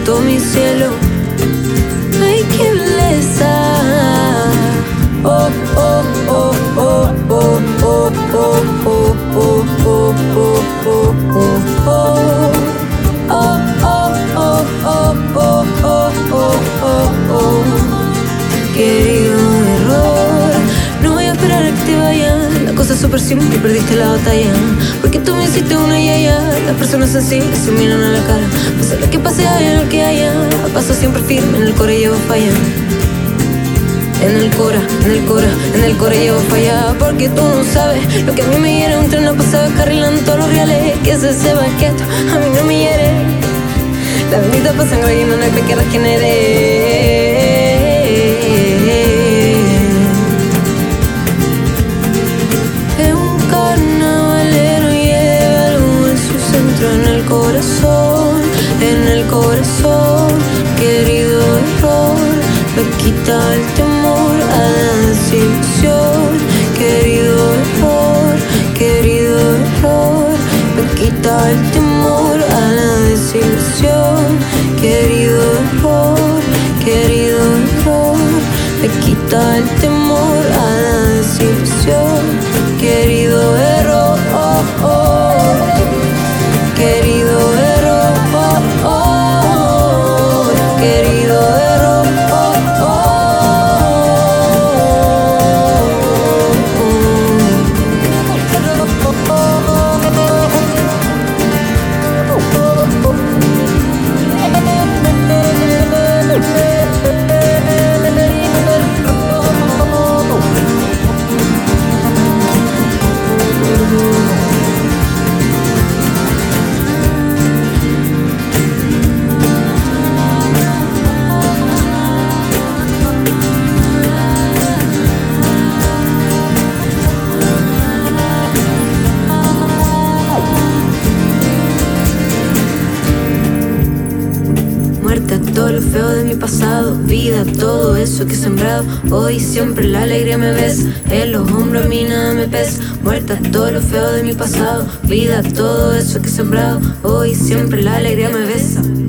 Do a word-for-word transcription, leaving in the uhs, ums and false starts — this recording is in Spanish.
todo mi cielo. Ay, qué belleza. Oh, oh, oh, oh, oh, oh, oh, oh, oh, oh, oh, oh, oh. Oh, oh, oh, oh, oh, oh, oh, oh, oh. Querido error, no voy a esperar a que te vayas. La cosa es súper simple, perdiste la batalla. Porque tú me hiciste una yaya. Las personas sensibles se miran a la cara. Pase lo que pase, haya lo que haya. Paso siempre firme, en el core llevo falla. En el cora, en el cora, en el core llevo falla. Porque tú no sabes lo que a mí me hiere. Un tren no pasaba carrilando todos los reales. Que se sepa que esto a mí no me hiere. La bendita pa' sangre y no hay que regenere. Es un carnavalero, lleva luz en su centro. En el corazón, en el corazón. Querido error, me quita el temor a la desilusión. Querido error, querido error, me quita el temor a la desilusión. Querido error, querido error, me quita el temor a la desilusión. Querido error, oh, oh. Querido error, oh, oh. Querido error, oh, oh. Todo lo feo de mi pasado, vida, todo eso que he sembrado. Hoy siempre la alegría me ves, en los hombros a mí nada me pesa. Muerta todo lo feo de mi pasado, vida, todo eso que he sembrado. Hoy siempre la alegría me besa.